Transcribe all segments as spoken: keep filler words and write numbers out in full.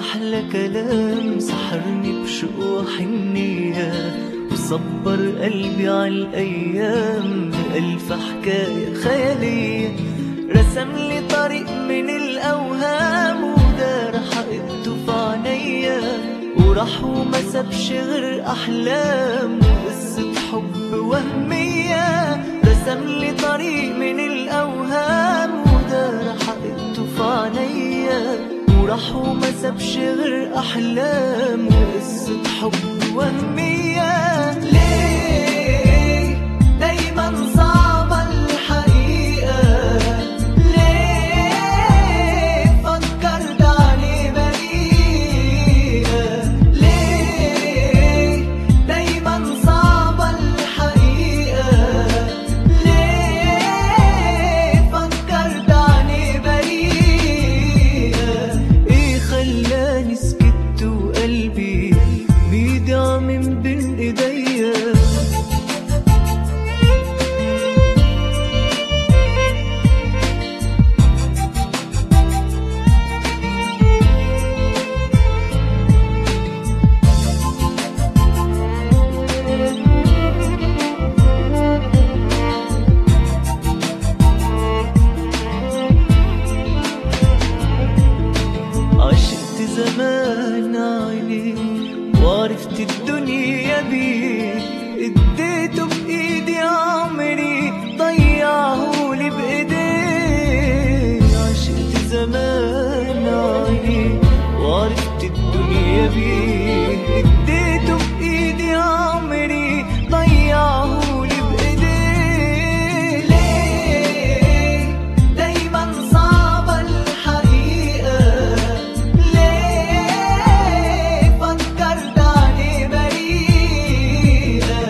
أحلى كلام سحرني بشوق وحنية، وصبر قلبي عالأيام بألف حكاية خيالية. رسم لي طريق من الأوهام ودار حقيقته في عينيا، وراح وما سابش غير أحلام وقصة حب وهمية. رسم لي طريق من الأوهام ودار حقيقته في عينيا، وراح وما سابش غير أحلام وقصة حب وهمية. ليه دايما صعبة الحقيقة؟ ليه فكرت عليه بريئة؟ ليه دايما صعبة الحقيقة؟ ليه فكرت عليه بريئة؟ ايه خلاني سكت وقلبي بيضيع من بين ايديا؟ عشقت زمان عيني وعرفت الدنيا بيه، اديته بايدي عمري ضيعهولي بايديه. عشقت زمان عيني وعرفت الدنيا بيه، اديته بايدي عمري ضيعهولي بايديه. ليه دايما صعبة الحقيقة؟ ليه فكرت عليه بريئة؟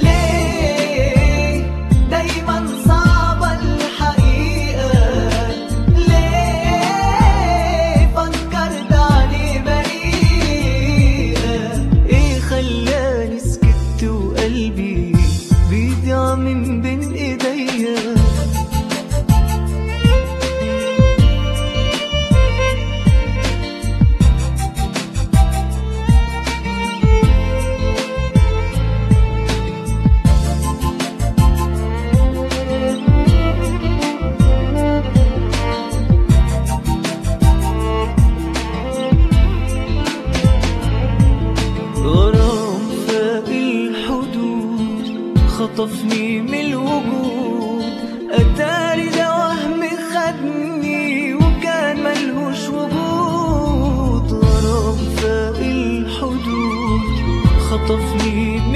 ليه دايما صعبة الحقيقة؟ ليه فكرت عليه بريئة؟ ايه خلاني سكت وقلبي بيضيع من بين ايديا؟ غرام فاق الحدود خطفني من الوجود، أتاري ده وهم خدني وكان ملهوش وجود. غرام فاق الحدود خطفني